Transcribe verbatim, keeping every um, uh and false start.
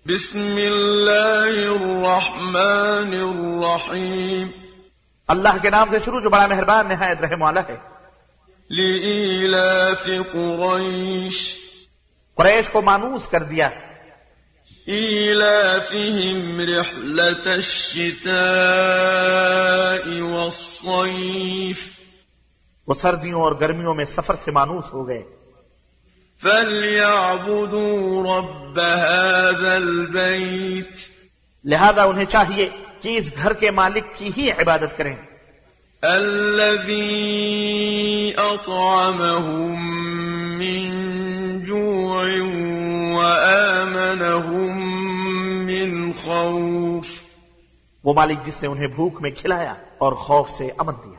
बिस्मिल्लाहिर्रहमानिर्रहीम। अल्लाह के नाम से शुरू जो बड़ा मेहरबान निहायत रहम वाला है। लिईलाफि कुरैश, कुरैश को मानूस कर दिया। ईलाफिहिम रिहलतश शिताइ वस्सैफ, वो सर्दियों और गर्मियों में सफर से मानूस हो गए। फल्यअबुदू रब्ब हाज़ल बैत, लिहाजा उन्हें चाहिए कि इस घर के मालिक की ही इबादत करें। अल्लज़ी अतअमहुम मिन जूइन व आमनहुम मिन खौफ, वो मालिक जिसने उन्हें भूख में खिलाया और खौफ से अमन दिया।